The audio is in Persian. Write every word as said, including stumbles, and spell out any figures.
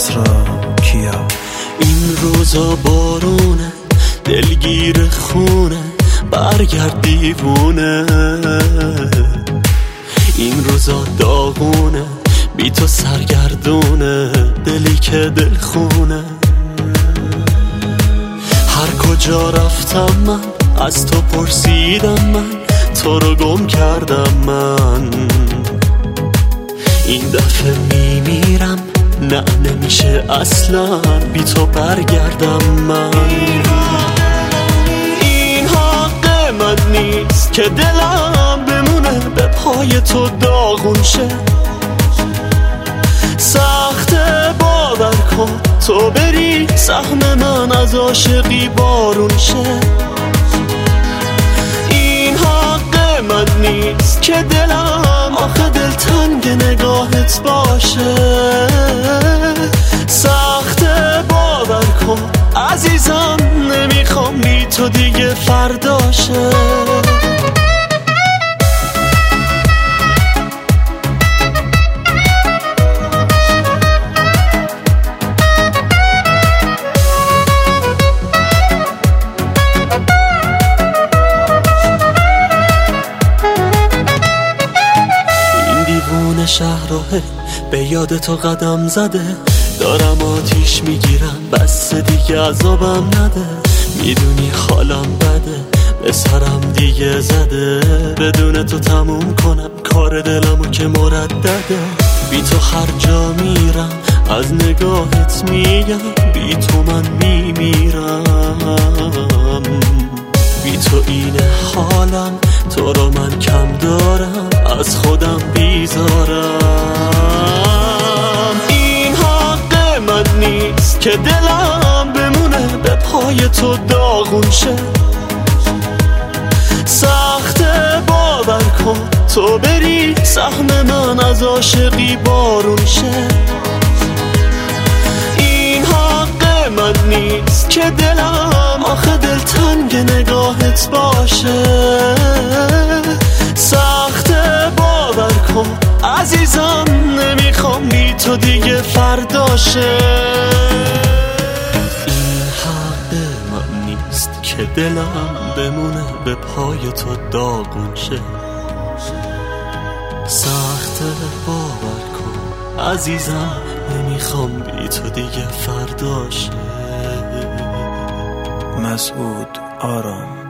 کسرا کیا. این روزا بارونه دلگیر خونه برگرد دیوونه. این روزا داغونه بی تو سرگردونه دلی که دل خونه. هر کجا رفتم من از تو پرسیدم من تو رو گم کردم من. این دفعه میمیرم نه نمیشه اصلا بی تو برگردم من. این حق من نیست که دلم بمونه به پای تو داغون شه. سخت باور کن تو بری سهم من از عاشقی بارون شه. این حق من نیست که دلم آخه دلتنگ نگاهت باشه. سخت باور کن عزیزم نمیخوام بی تو دیگه فرداشه. شهراه به یاد تو قدم زده دارم آتیش میگیرم بس دیگه عذابم نده. میدونی حالم بده به سرم دیگه زده بدون تو تموم کنم کار دلمو که مردده. بی تو هر جا میرم از نگاهت میگم بی تو من میمیرم. بی تو اینه حالم تو رو من کم دارم از خودم بیزارم. این حق من نیست که دلم بمونه به پای تو داغون شه. سخت باور کن تو بری سهم من از عاشقی بارون شه. این حق من نیست که دلم آخه دلتنگ نگاهت باشه. سخت باور کن عزیزم نمیخوام بی تو دیگه فرداشه. این حق من نیست که دلم بمونه به پای تو داغون شه. سخت باور کن عزیزم نمیخوام بی تو دیگه فرداشه. مسعود آرام.